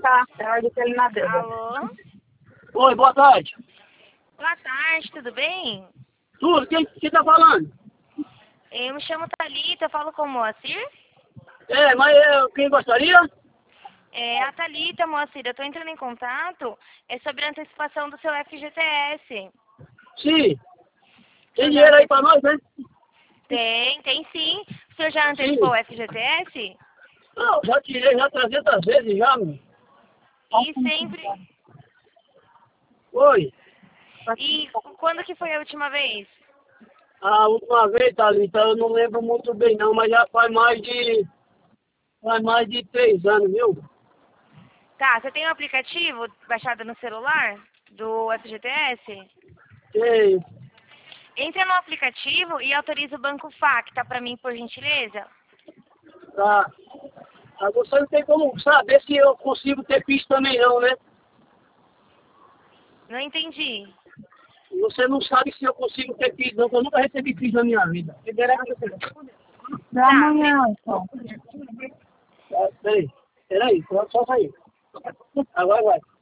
tá. É hora de ter ele na deusa. Alô? Oi, boa tarde. Boa tarde, tudo bem? Tudo, quem tá falando? Eu me chamo Thalita, eu falo com o Moacir. Mas quem gostaria? É a Thalita, Moacir, eu tô entrando em contato sobre a antecipação do seu FGTS. Sim. Tem dinheiro aí pra nós, né? Tem sim. O senhor já antecipou o FGTS? Não, já tirei já 300 vezes já, meu. E sempre... Oi. E quando que foi a última vez? A última vez, Thalita, eu não lembro muito bem não, mas já faz mais de 3 anos, viu? Tá, você tem um aplicativo baixado no celular do FGTS? Sei. Entra no aplicativo e autoriza o Banco Facta pra mim, por gentileza. Tá. Mas você não tem como saber se eu consigo ter PIX também não, né? Não entendi. Você não sabe se eu consigo ter PIX não, porque eu nunca recebi PIX na minha vida. Da manhã, então. Peraí, só sair. Agora vai.